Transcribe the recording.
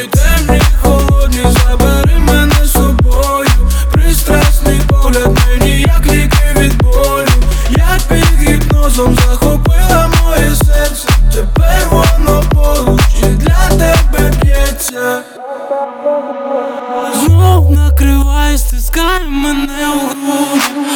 Очі темні, холодні, забери мене з собою. Пристрасний погляд мені, як ліки від болю. Як під гіпнозом захопила моє серце. Тепер воно поруч і для тебе б'ється. Знов накривай, стискай мене у груди.